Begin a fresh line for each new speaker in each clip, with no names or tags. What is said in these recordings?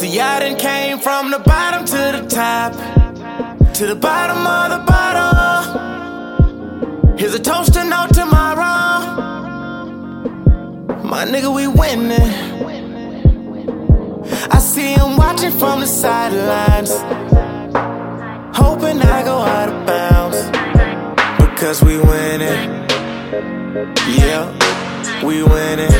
See, I done came from the bottom to the top, to the bottom of the bottle. Here's a toast to no tomorrow. My nigga, we winning. I see him watching from the sidelines, hoping I go out of bounds, because we winning. Yeah, we winning.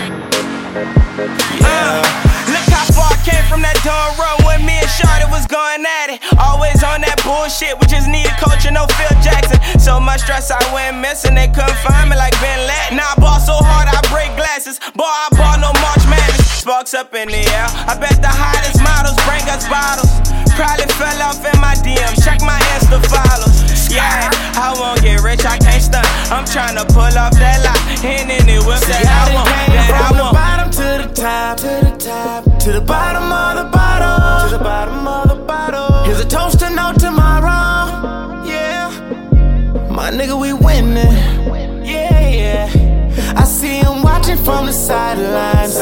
Yeah.
Look how far I came from that door road when me and Shorty was going at it. Always on that bullshit, we just need a coach and no Phil Jackson. So much stress I went missing, they couldn't find me like Ben Laden. Now I ball so hard I break glasses. Boy, I ball no March Madness. Sparks up in the air, I bet the hottest models bring us bottles. Probably fell off in my DMs, check my Insta follows. Yeah, I won't get rich, I can't stunt. I'm tryna pull off that lot, and in it whip that I want, that I
from the
want.
bottom to the top, to the top, to the bottom of the bottle, to the bottom of the bottle. Here's a toast to no tomorrow. Yeah, my nigga, we winning. Yeah, yeah. I see him watching from the sidelines,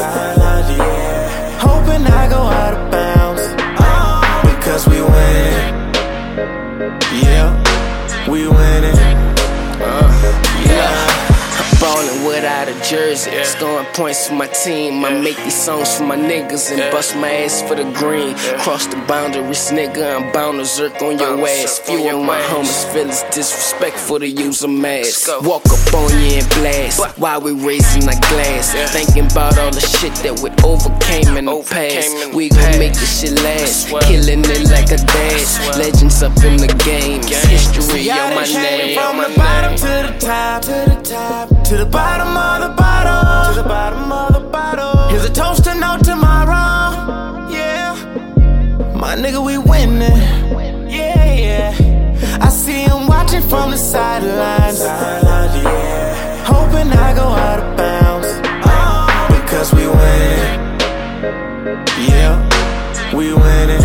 hoping I go out of bounds, because we winning. Yeah, we winning. Yeah.
Ballin' without a jersey, scoring points for my team. I make these songs for my niggas and bust my ass for the green. Cross the boundaries, nigga, I'm bound to zerk on your ass. Few of my homies feel it's disrespectful to use a mask. Walk up on you and blast while we raising our glass, thinking about all the shit that we overcame in the past. We gon' make this shit last, killing it like a dash. Legends up in the game, history on my name.
From the bottom to the top, to the top, to the bottom of the bottle, to the bottom of the bottle. Here's a toast to no tomorrow. Yeah, my nigga, we winning. Yeah, yeah. I see him watching from the sidelines, hoping I go out of bounds, because we winning. Yeah, we winning.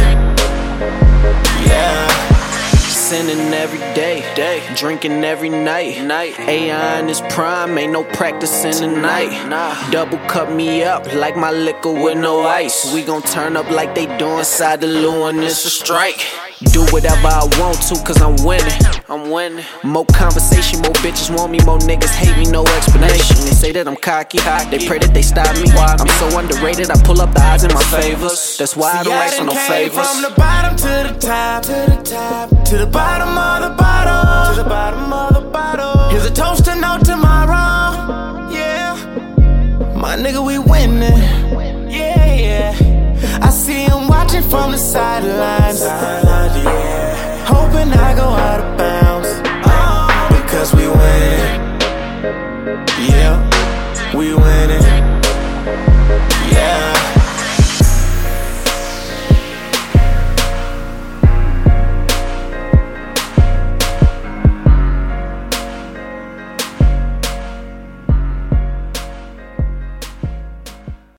Yeah.
Sinning every day, drinking every night. AI in his prime, ain't no practicing tonight. Double cut me up like my liquor with no ice. We gon' turn up like they do inside the loo and it's a strike. Do whatever I want to, cause I'm winning. More conversation, more bitches want me, more niggas hate me, no explanation. They say that I'm cocky, they pray that they stop me. I'm so underrated, I pull up the odds in my favors. That's why I don't ask for no favors.
From the bottom to the top, to the top, to the bottom of the bottle, to the bottom of the bottle. Here's a toast to no tomorrow. Yeah, my nigga, we winning. Yeah, yeah. I see him watching from the sidelines, hoping I go out of bounds, because we winning. Yeah, we winning. Yeah.